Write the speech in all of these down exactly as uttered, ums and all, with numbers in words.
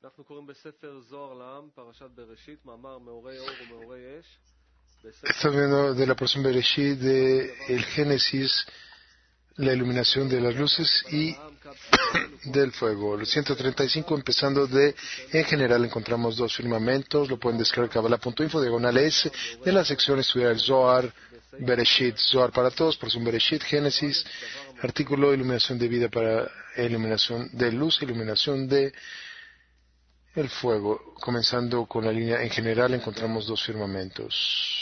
אנחנו קוראים בספר זוהר לעם, פרשת בראשית, מאמר מאורי אור ומאורי אש. Estamos viendo de la porción Bereshit de el Génesis, la iluminación de las luces y del fuego. El ciento treinta y cinco, empezando de, en general encontramos dos firmamentos, lo pueden descargar kabbalah punto info, diagonal S, de la sección estudiar el Zohar, Bereshit, Zohar para todos, porción Bereshit, Génesis, artículo iluminación de vida para iluminación de luz, iluminación de el fuego. Comenzando con la línea en general encontramos dos firmamentos.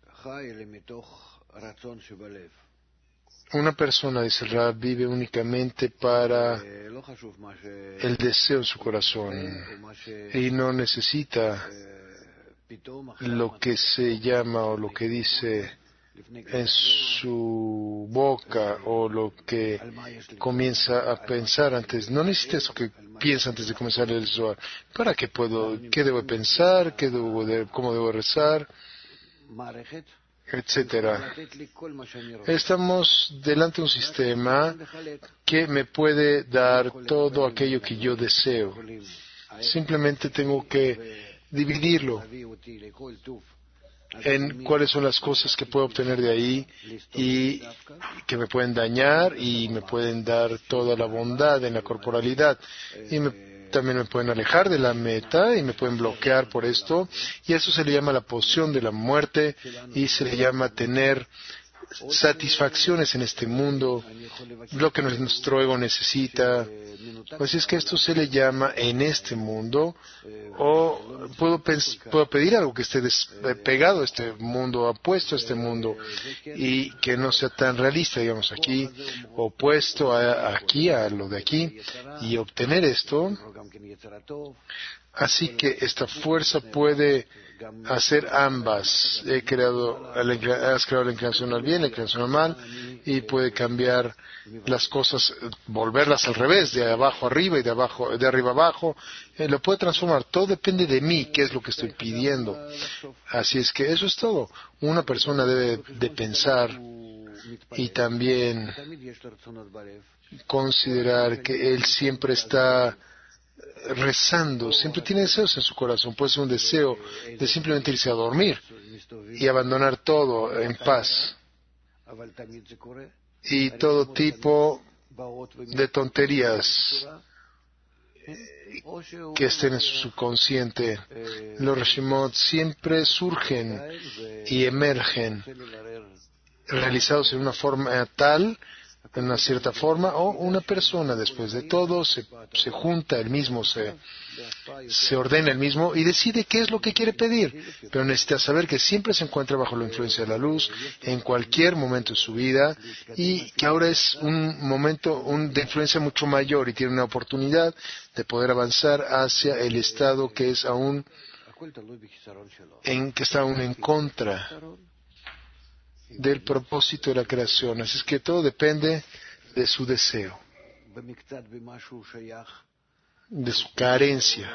Una persona, dice el Rab, vive únicamente para el deseo en su corazón y no necesita lo que se llama o lo que dice en su boca o lo que comienza a pensar antes. No necesita eso que piensa antes de comenzar el Zohar. ¿Para qué puedo? ¿Qué debo pensar? ¿Qué debo de, ¿Cómo debo rezar? Etcétera. Estamos delante de un sistema que me puede dar todo aquello que yo deseo. Simplemente tengo que dividirlo en cuáles son las cosas que puedo obtener de ahí y que me pueden dañar y me pueden dar toda la bondad en la corporalidad y me también me pueden alejar de la meta y me pueden bloquear por esto, y eso se le llama la poción de la muerte y se le llama tener satisfacciones en este mundo, lo que nuestro ego necesita. Pues es que esto se le llama en este mundo, o puedo, puedo pedir algo que esté despegado a este mundo, opuesto a este mundo, y que no sea tan realista, digamos, aquí, opuesto a, aquí, a lo de aquí, y obtener esto. Así que esta fuerza puede hacer ambas. He creado, has creado la inclinación al bien, la inclinación al mal, y puede cambiar las cosas, volverlas al revés, de abajo arriba y de abajo, de arriba abajo. Eh, lo puede transformar. Todo depende de mí, qué es lo que estoy pidiendo. Así es que eso es todo. Una persona debe de pensar y también considerar que él siempre está rezando, siempre tiene deseos en su corazón. Puede ser un deseo de simplemente irse a dormir y abandonar todo en paz y todo tipo de tonterías que estén en su subconsciente. Los Reshimot siempre surgen y emergen realizados en una forma tal, en una cierta forma, o una persona después de todo se, se junta el mismo, se, se ordena el mismo y decide qué es lo que quiere pedir, pero necesita saber que siempre se encuentra bajo la influencia de la luz en cualquier momento de su vida y que ahora es un momento un, de influencia mucho mayor y tiene una oportunidad de poder avanzar hacia el estado que es aún en que está aún en contra del propósito de la creación. Así es que todo depende de su deseo, de su carencia.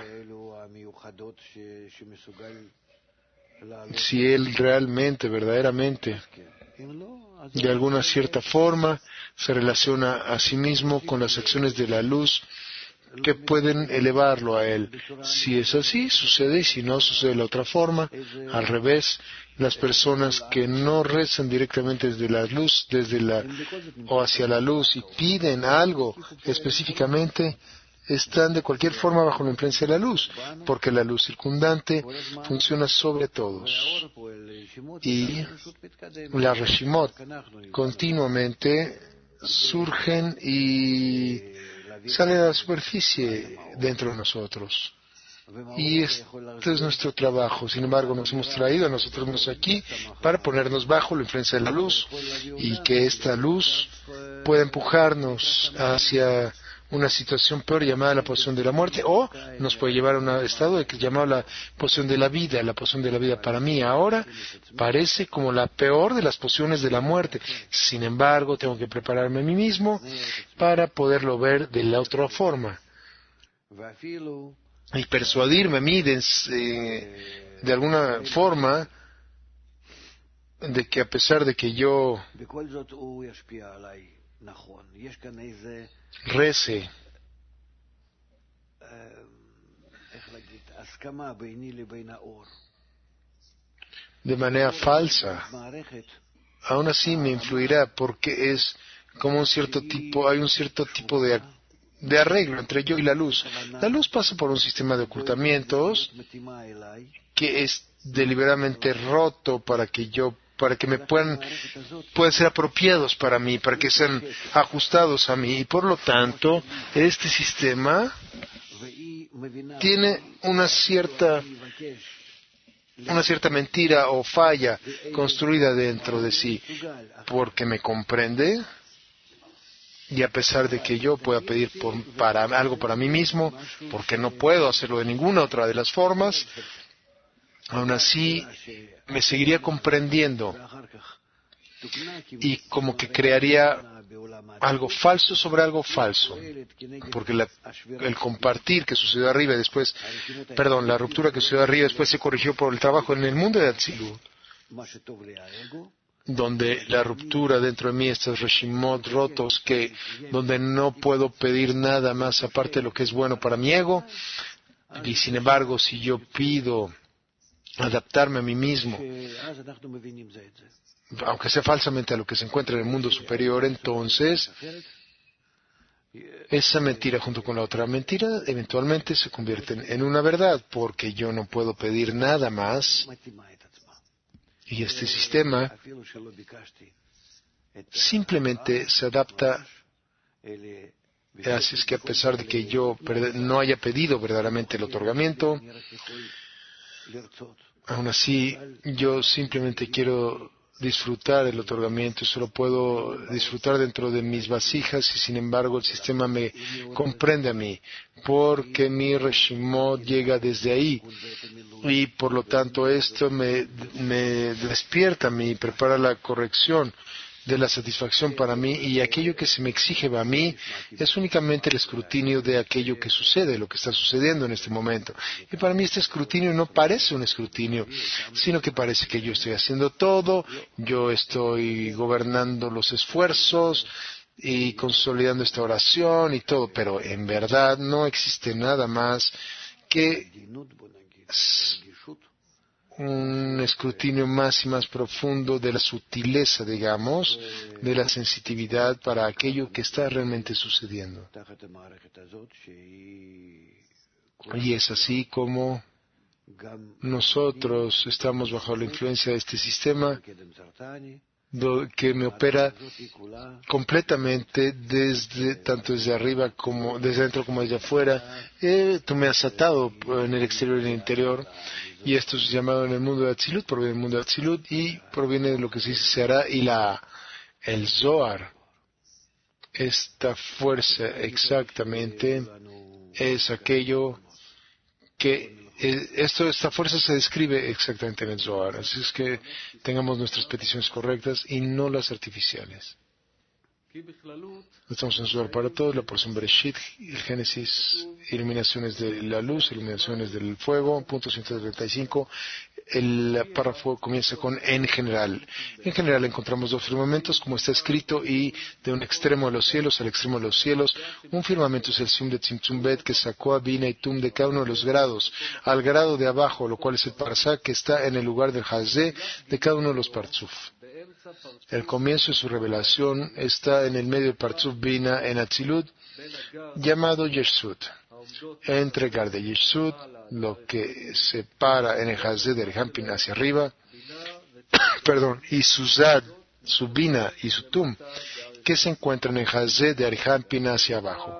Si él realmente, verdaderamente, de alguna cierta forma, se relaciona a sí mismo con las acciones de la luz que pueden elevarlo a él. Si es así, sucede, y si no, sucede de la otra forma, al revés. Las personas que no rezan directamente desde la luz, desde la, o hacia la luz, y piden algo específicamente, están de cualquier forma bajo la influencia de la luz, porque la luz circundante funciona sobre todos. Y las Reshimot continuamente surgen y salen a la superficie dentro de nosotros. Y este es nuestro trabajo. Sin embargo, nos hemos traído a nosotros mismos aquí para ponernos bajo la influencia de la luz y que esta luz pueda empujarnos hacia una situación peor llamada la posición de la muerte, o nos puede llevar a un estado de que llamado la posición de la vida. La posición de la vida para mí ahora parece como la peor de las posiciones de la muerte. Sin embargo, tengo que prepararme a mí mismo para poderlo ver de la otra forma y persuadirme a mí de, eh, de alguna forma de que a pesar de que yo rece de manera falsa, aún así me influirá porque es como un cierto tipo, hay un cierto tipo de, de arreglo entre yo y la luz. La luz pasa por un sistema de ocultamientos que es deliberadamente roto para que yo, para que me puedan, puedan ser apropiados para mí, para que sean ajustados a mí. Y por lo tanto, este sistema tiene una cierta una cierta mentira o falla construida dentro de sí, porque me comprende, y a pesar de que yo pueda pedir por, para algo para mí mismo, porque no puedo hacerlo de ninguna otra de las formas, aún así me seguiría comprendiendo y como que crearía algo falso sobre algo falso, porque la, el compartir que sucedió arriba y después, perdón, la ruptura que sucedió arriba después se corrigió por el trabajo en el mundo de Atzilut, donde la ruptura dentro de mí, estos reshimot rotos, que donde no puedo pedir nada más aparte de lo que es bueno para mi ego, y sin embargo si yo pido adaptarme a mí mismo, aunque sea falsamente a lo que se encuentra en el mundo superior, entonces esa mentira junto con la otra mentira eventualmente se convierten en una verdad, porque yo no puedo pedir nada más, y este sistema simplemente se adapta. Así es que a pesar de que yo no haya pedido verdaderamente el otorgamiento, aún así yo simplemente quiero disfrutar el otorgamiento, solo puedo disfrutar dentro de mis vasijas, y sin embargo el sistema me comprende a mí, porque mi reshimot llega desde ahí, y por lo tanto esto me, me despierta a mí, prepara la corrección de la satisfacción para mí, y aquello que se me exige a mí es únicamente el escrutinio de aquello que sucede, lo que está sucediendo en este momento. Y para mí este escrutinio no parece un escrutinio, sino que parece que yo estoy haciendo todo, yo estoy gobernando los esfuerzos y consolidando esta oración y todo, pero en verdad no existe nada más que un escrutinio más y más profundo de la sutileza, digamos, de la sensitividad para aquello que está realmente sucediendo. Y es así como nosotros estamos bajo la influencia de este sistema que me opera completamente desde tanto desde arriba como desde dentro como desde afuera. Eh, tú me has atado en el exterior y en el interior, y esto es llamado en el mundo de Atzilut, proviene del mundo de Atzilut y proviene de lo que se dice Seara y la el Zohar. Esta fuerza exactamente es aquello que Esto, esta fuerza se describe exactamente en el Zohar, así es que tengamos nuestras peticiones correctas y no las artificiales. Estamos en Zohar para todos, la porción Bereshit, el Génesis, iluminaciones de la luz, iluminaciones del fuego, punto ciento treinta y cinco. El párrafo comienza con en general. En general encontramos dos firmamentos, como está escrito, y de un extremo de los cielos al extremo de los cielos. Un firmamento es el Sum de Tzimtzum Bet, que sacó a Bina y Tum de cada uno de los grados, al grado de abajo, lo cual es el Parsá, que está en el lugar del Hazé de cada uno de los Partzuf. El comienzo de su revelación está en el medio del Partzuf Bina en Atzilut, llamado Yeshut. Entregar de Yeshut, lo que separa en el Hazé del Hampin hacia arriba, perdón, y su Zad, su Bina y su Tum, que se encuentran en el Hazé de Arhampin hacia abajo.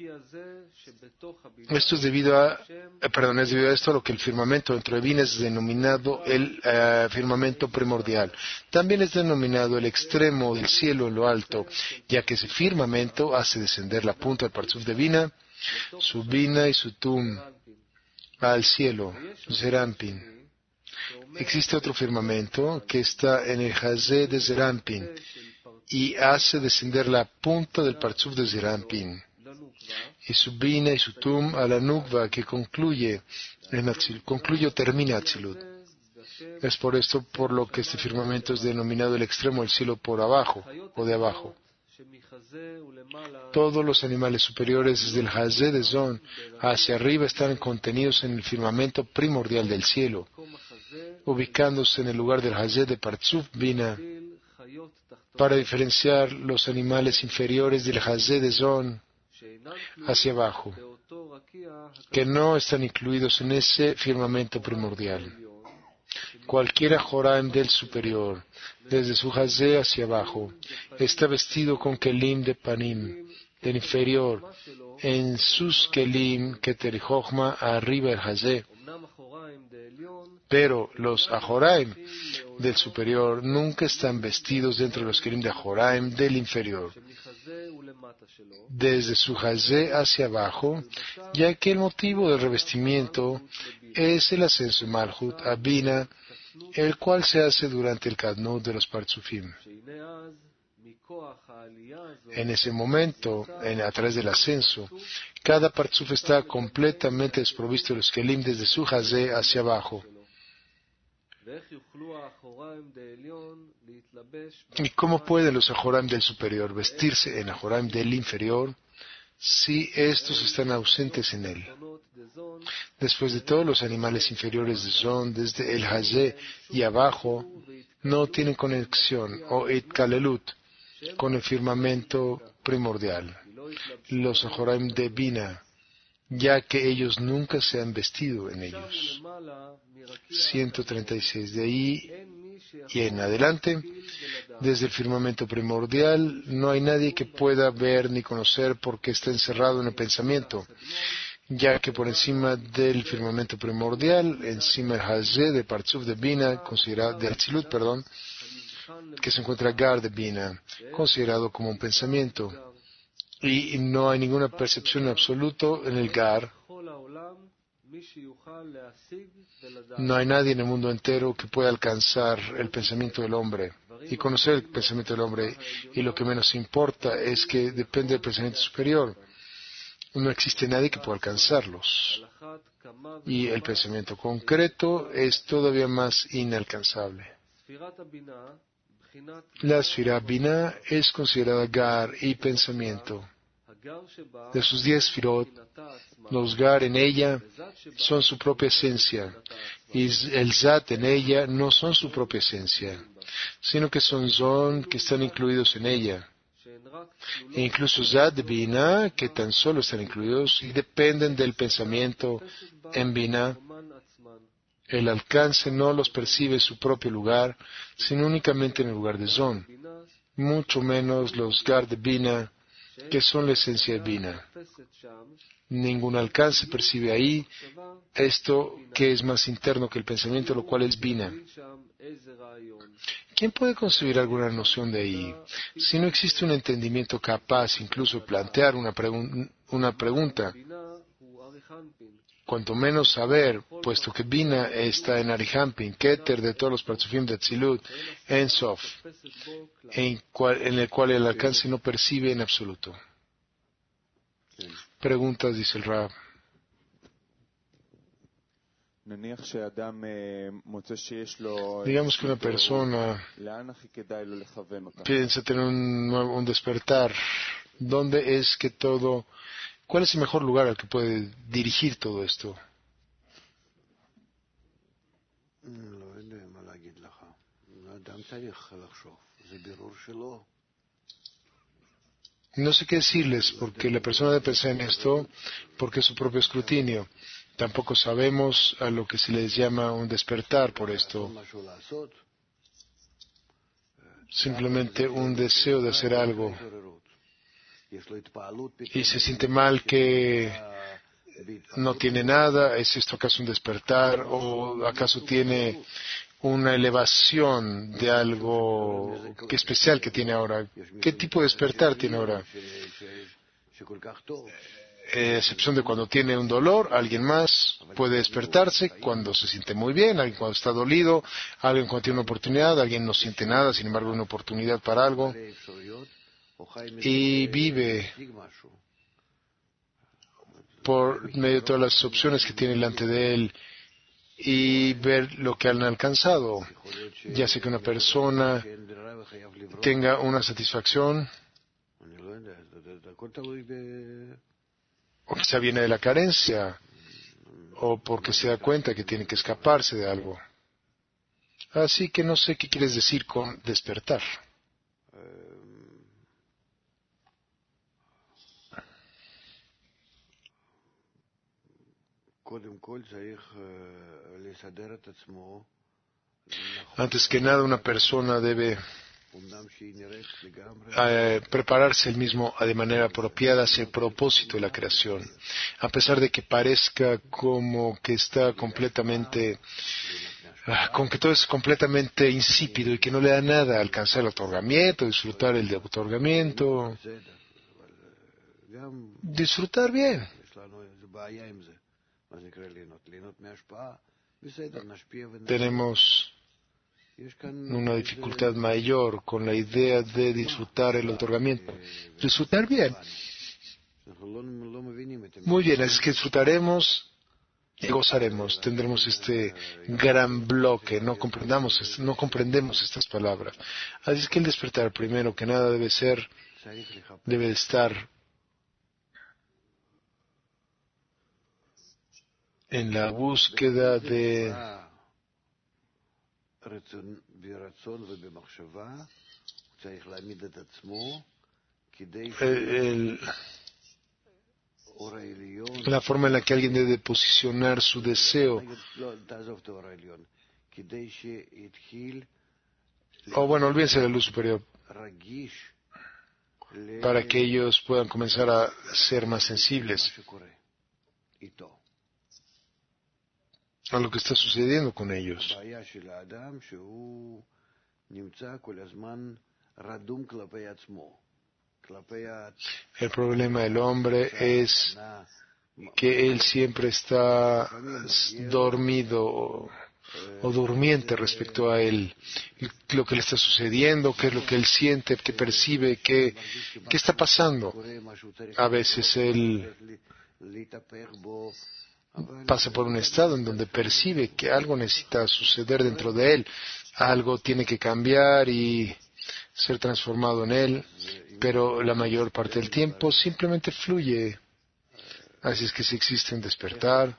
Esto es debido a, eh, perdón, es debido a esto a lo que el firmamento dentro de Bina es denominado el uh, firmamento primordial. También es denominado el extremo del cielo en lo alto, ya que ese firmamento hace descender la punta del Partzuf de Bina, su Bina y su Tum al cielo, Zerampin. Existe otro firmamento que está en el Hazé de Zerampin y hace descender la punta del Partzuf de Zerampin, y su Bina y su Tum a la Nukva, que concluye en Atzilut, concluye o termina Atzilut. Es por esto por lo que este firmamento es denominado el extremo del cielo por abajo o de abajo. Todos los animales superiores desde el Hazé de Zon hacia arriba están contenidos en el firmamento primordial del cielo, ubicándose en el lugar del Hazé de Partzuf Bina, para diferenciar los animales inferiores del Hazé de Zon hacia abajo, que no están incluidos en ese firmamento primordial. Cualquier Joraim del superior, desde su Hazé hacia abajo, está vestido con Kelim de Panim, del inferior, en sus Kelim Keter Jochma arriba del Hazé. Pero los Ajoraim del superior nunca están vestidos dentro de los Kelim de Ajoraim del inferior, desde su Hazé hacia abajo, ya que el motivo del revestimiento es el ascenso de Malchut a Bina, el cual se hace durante el Kadnut de los Partzufim. En ese momento, en, a través del ascenso, cada Partzuf está completamente desprovisto de los Kelim desde su Hazé hacia abajo. ¿Y cómo pueden los Ajoraim del superior vestirse en Ajoraim del inferior si estos están ausentes en él? Después de todos los animales inferiores de Zon, desde el Hazé y abajo, no tienen conexión o itkalelut con el firmamento primordial, los Ajoraim de Bina, ya que ellos nunca se han vestido en ellos. ciento treinta y seis. De ahí y en adelante, desde el firmamento primordial, no hay nadie que pueda ver ni conocer porque está encerrado en el pensamiento, ya que por encima del firmamento primordial, encima del Hazé de Partzuf de Bina, considerado, de Atzilut, perdón, que se encuentra Gar de Bina, considerado como un pensamiento, y no hay ninguna percepción en absoluto en el Gar. No hay nadie en el mundo entero que pueda alcanzar el pensamiento del hombre y conocer el pensamiento del hombre, y lo que menos importa es que depende del pensamiento superior. No existe nadie que pueda alcanzarlos, y el pensamiento concreto es todavía más inalcanzable. La Sfirá Binah es considerada Gar y pensamiento. De sus diez Sfirot, los Gar en ella son su propia esencia, y el Zat en ella no son su propia esencia, sino que son Zon que están incluidos en ella. E incluso Zat de Binah, que tan solo están incluidos y dependen del pensamiento en Binah. El alcance no los percibe en su propio lugar, sino únicamente en el lugar de Zon, mucho menos los Gar de Binah, que son la esencia de Binah. Ningún alcance percibe ahí esto que es más interno que el pensamiento, lo cual es Binah. ¿Quién puede concebir alguna noción de ahí? Si no existe un entendimiento capaz incluso de plantear una, pregun- una pregunta, cuanto menos saber, puesto que Binah está en Arihampin, Keter de todos los Partzufim de Atzilut, en Sof, en, cual, en el cual el alcance no percibe en absoluto. Preguntas, dice el Rab. Digamos que una persona piensa tener un, nuevo, un despertar. ¿Dónde es que todo... ¿Cuál es el mejor lugar al que puede dirigir todo esto? No sé qué decirles, porque la persona debe pensar en esto porque es su propio escrutinio. Tampoco sabemos a lo que se les llama un despertar por esto. Simplemente un deseo de hacer algo. Y se siente mal que no tiene nada. ¿Es esto acaso un despertar? ¿O acaso tiene una elevación de algo que especial que tiene ahora? ¿Qué tipo de despertar tiene ahora? Eh, excepción de cuando tiene un dolor, alguien más puede despertarse cuando se siente muy bien, alguien cuando está dolido, alguien cuando tiene una oportunidad, alguien no siente nada, sin embargo una oportunidad para algo, y vive por medio de todas las opciones que tiene delante de él y ver lo que han alcanzado, ya sea que una persona tenga una satisfacción O quizá viene de la carencia, o porque se da cuenta que tiene que escaparse de algo. Así que no sé qué quieres decir con despertar. Antes que nada, una persona debe eh, prepararse el mismo de manera apropiada hacia el propósito de la creación. A pesar de que parezca como que está completamente, ah, con que todo es completamente insípido y que no le da nada alcanzar el otorgamiento, disfrutar el de otorgamiento, disfrutar bien. Tenemos una dificultad mayor con la idea de disfrutar el otorgamiento. Disfrutar bien. Muy bien, así que disfrutaremos y gozaremos. Tendremos este gran bloque. No comprendamos, no comprendemos estas palabras. Así es que el despertar, primero que nada, debe ser, debe de estar en la búsqueda de el, la forma en la que alguien debe posicionar su deseo. O bueno, olvídense de la luz superior, para que ellos puedan comenzar a ser más sensibles a lo que está sucediendo con ellos. El problema del hombre es que él siempre está dormido o, o durmiente respecto a él, lo que le está sucediendo, qué es lo que él siente, qué percibe, qué, qué está pasando. A veces él pasa por un estado en donde percibe que algo necesita suceder dentro de él, algo tiene que cambiar y ser transformado en él, pero la mayor parte del tiempo simplemente fluye. Así es que si existe un despertar,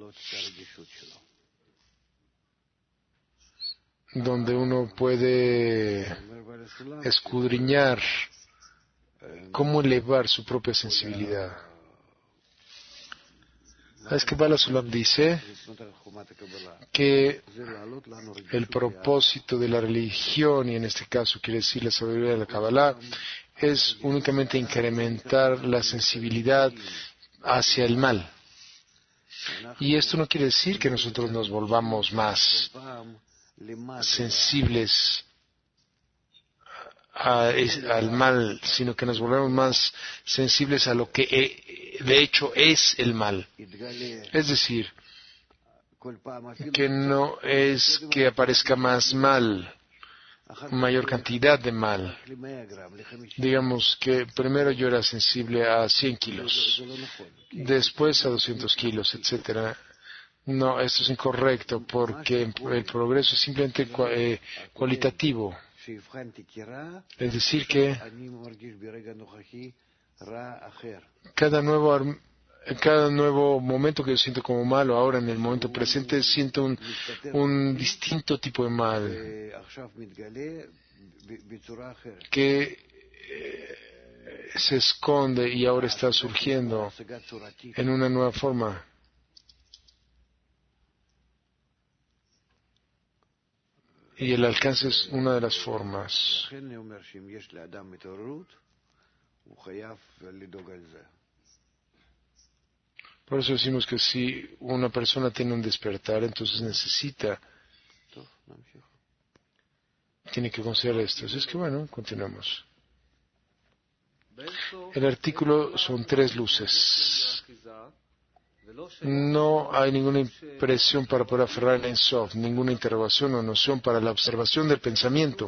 donde uno puede escudriñar cómo elevar su propia sensibilidad. Es que Bala Sulam dice que el propósito de la religión, y en este caso quiere decir la sabiduría de la Kabbalah, es únicamente incrementar la sensibilidad hacia el mal. Y esto no quiere decir que nosotros nos volvamos más sensibles a, al mal, sino que nos volvemos más sensibles a lo que e, de hecho es el mal. Es decir, que no es que aparezca más mal, mayor cantidad de mal. Digamos que primero yo era sensible a cien kilos, después a doscientos kilos, etcétera. No, esto es incorrecto porque el progreso es simplemente eh, cualitativo. Es decir que cada nuevo cada nuevo momento que yo siento como malo, ahora en el momento presente siento un, un distinto tipo de mal que eh, se esconde y ahora está surgiendo en una nueva forma. Y el alcance es una de las formas. Por eso decimos que si una persona tiene un despertar, entonces necesita, tiene que considerar esto. Así es que bueno, continuamos. El artículo son tres luces. No hay ninguna impresión para poder aferrar el Ein Sof, ninguna interrogación o noción para la observación del pensamiento.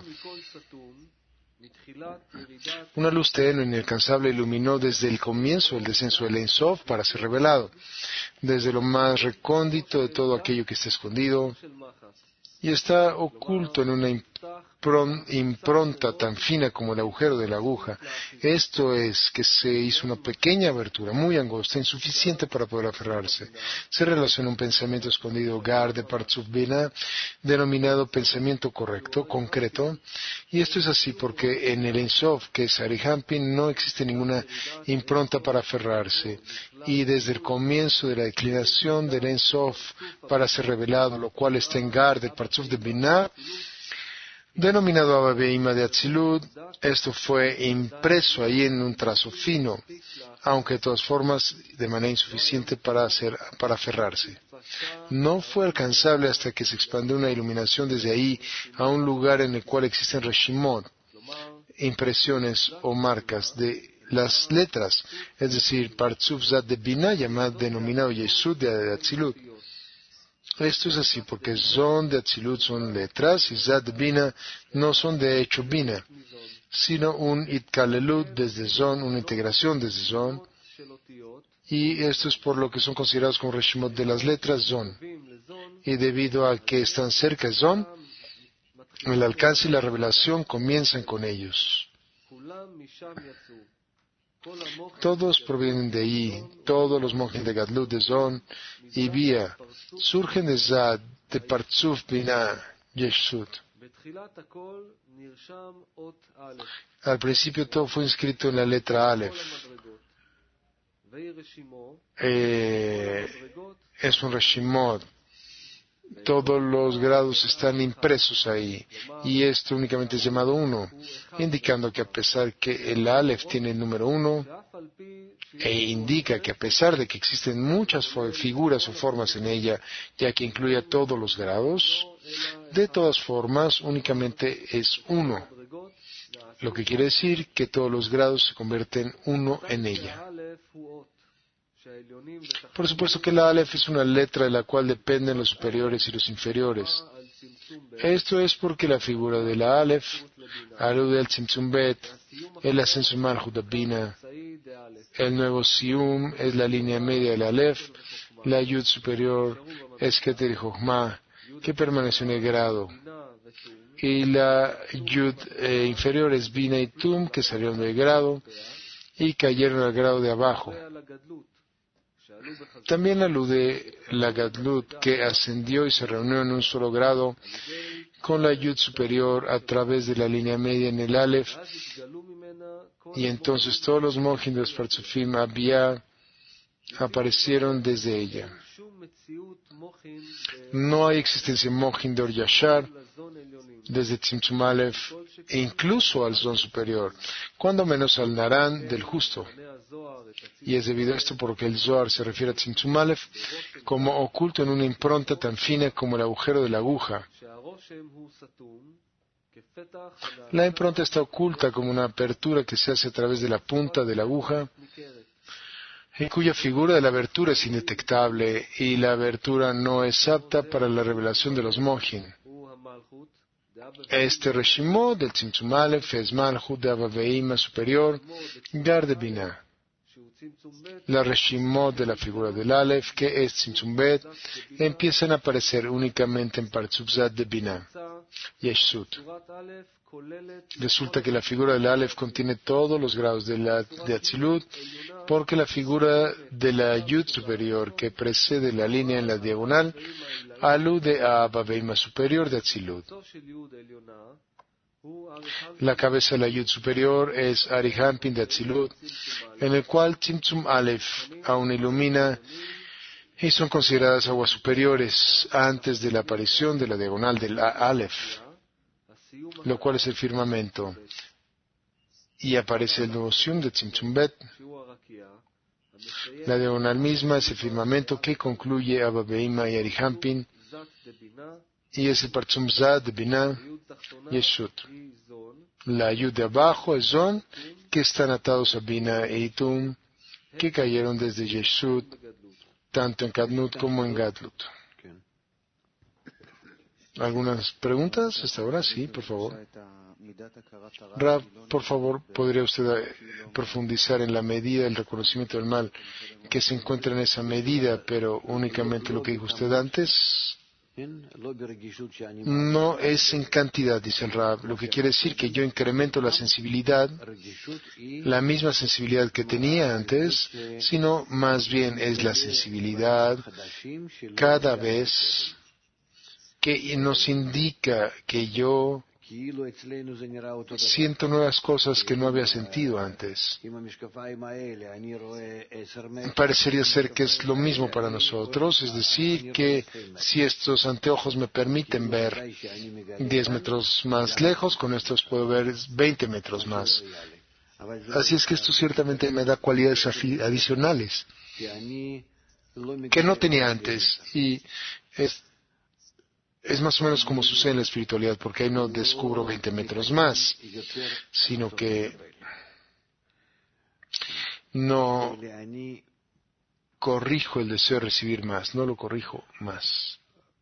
Una luz tenue, inalcanzable, iluminó desde el comienzo el descenso del Ein Sof para ser revelado, desde lo más recóndito de todo aquello que está escondido y está oculto en una impronta tan fina como el agujero de la aguja. Esto es que se hizo una pequeña abertura, muy angosta, insuficiente para poder aferrarse. Se relaciona un pensamiento escondido, Gar de Partzuf Binah, denominado pensamiento correcto, concreto, y esto es así porque en el Ein Sof, que es Arihampin, no existe ninguna impronta para aferrarse, y desde el comienzo de la declinación del Ein Sof para ser revelado, lo cual está en Gar de Partzuf de Binah, denominado Abba Beima de Atzilut, esto fue impreso ahí en un trazo fino, aunque de todas formas de manera insuficiente para, hacer, para aferrarse. No fue alcanzable hasta que se expandió una iluminación desde ahí a un lugar en el cual existen reshimot, impresiones o marcas de las letras, es decir, Partzuf Zat de Binah, llamado, denominado Yesud de Atzilut. Esto es así porque Zon de Atzilut son letras y Zat de Binah no son de hecho Binah, sino un Itkalelut desde Zon, una integración desde Zon, y esto es por lo que son considerados como Reshimot de las letras Zon. Y debido a que están cerca de Zon, el alcance y la revelación comienzan con ellos. Todos provienen de ahí, todos los monjes de Gadlut, de Zon y Bia, surgen de Zad, de Partzuf Binah, Yeshut. Al principio todo fue inscrito en la letra Aleph. Eh, es un Reshimot. Todos los grados están impresos ahí, y esto únicamente es llamado uno, indicando que a pesar que el Aleph tiene el número uno, e indica que a pesar de que existen muchas figuras o formas en ella, ya que incluye a todos los grados, de todas formas únicamente es uno, lo que quiere decir que todos los grados se convierten uno en ella. Por supuesto que la Aleph es una letra de la cual dependen los superiores y los inferiores. Esto es porque la figura de la Aleph alude al Tzimtzum Bet, el ascenso Malchut Binah, el nuevo Sium es la línea media de la Aleph, la Yud superior es Keter y Jochma, que permanece en el grado, y la Yud eh, inferior es Binah y Tum, que salieron del grado y cayeron al grado de abajo. También alude la Gadlut, que ascendió y se reunió en un solo grado con la Yud superior a través de la línea media en el Aleph, y entonces todos los monjim de los Partzufim Abiyah aparecieron desde ella. No hay existencia monjim de Or Yashar desde Tzimtzum Aleph e incluso al Zon superior, cuando menos al Naran del justo. Y es debido a esto porque el Zohar se refiere a Tzimtzum Aleph como oculto en una impronta tan fina como el agujero de la aguja. La impronta está oculta como una apertura que se hace a través de la punta de la aguja, y cuya figura de la abertura es indetectable, y la abertura no es apta para la revelación de los Mohin. Este Reshimot del Tzimtzum Aleph es Malchut de Abba Beima superior, Gar de Binah. La Reshimot de la figura del Aleph, que es Tzimtzum Bet, empiezan a aparecer únicamente en Partzuf Zat de Binah, Yeshut. Resulta que la figura del Aleph contiene todos los grados de, la, de Atzilut, porque la figura de la Yud superior que precede la línea en la diagonal alude a Abba Beima superior de Atzilut. La cabeza de la Yud superior es Arihampin de Atzilut, en el cual Tzimtzum Aleph aún ilumina y son consideradas aguas superiores antes de la aparición de la diagonal del Aleph, lo cual es el firmamento, y aparece el nuevo Sium de Tzimtzum Bet. La diagonal misma es el firmamento que concluye Abba Beima y Arihampin, y es el Partzum Zat de Binah, Yeshut. La Yud de abajo es Zon, que están atados a Binah e Itum, que cayeron desde Yeshut, tanto en Kadnut como en Gadlut. ¿Algunas preguntas hasta ahora? Sí, por favor. Rav, por favor, ¿podría usted profundizar en la medida del reconocimiento del mal que se encuentra en esa medida, pero únicamente lo que dijo usted antes? no es en cantidad, dice el Rab, lo que quiere decir que yo incremento la sensibilidad, la misma sensibilidad que tenía antes, sino más bien es la sensibilidad cada vez que nos indica que yo siento nuevas cosas que no había sentido antes. Parecería ser que es lo mismo para nosotros, es decir, que si estos anteojos me permiten ver diez metros más lejos, con estos puedo ver veinte metros más. Así es que esto ciertamente me da cualidades adicionales que no tenía antes, y es Es más o menos como sucede en la espiritualidad, porque ahí no descubro veinte metros más, sino que no corrijo el deseo de recibir más, no lo corrijo más.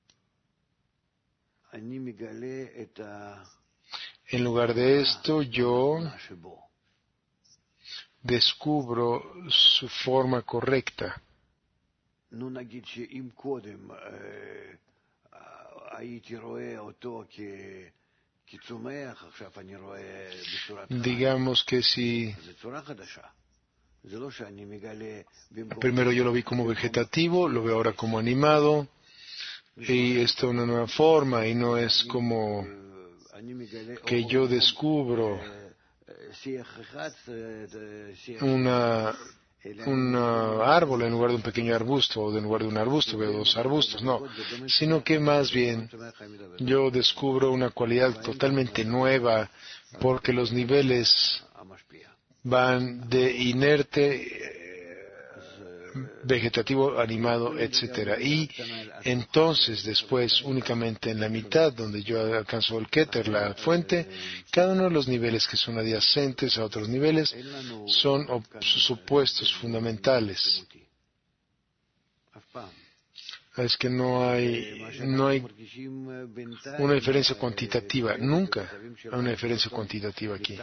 En lugar de esto, yo descubro su forma correcta. Digamos que si primero yo lo vi como vegetativo, lo veo ahora como animado, y esto es una nueva forma, y no es como que yo descubro una un uh, árbol en lugar de un pequeño arbusto, o en lugar de un arbusto veo dos arbustos, no, sino que más bien yo descubro una cualidad totalmente nueva, porque los niveles van de inerte, vegetativo, animado, etcétera. Y entonces después, únicamente en la mitad, donde yo alcanzo el Keter, la fuente, cada uno de los niveles que son adyacentes a otros niveles son sus opuestos fundamentales. Es que no hay, no hay una diferencia cuantitativa, nunca hay una diferencia cuantitativa aquí.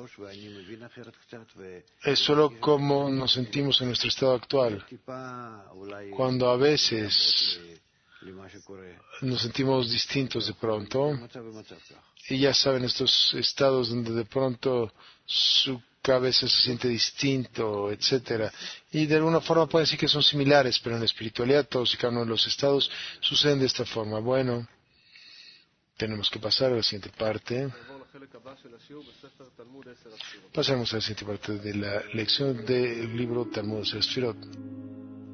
Es solo como nos sentimos en nuestro estado actual, cuando a veces nos sentimos distintos de pronto, y ya saben, estos estados donde de pronto su cabeza se siente distinto, etcétera. Y de alguna forma pueden decir que son similares, pero en la espiritualidad todos y cada uno de los estados suceden de esta forma. Bueno, tenemos que pasar a la siguiente parte. Pasamos a la siguiente parte de la lección del libro Talmud Sefirot.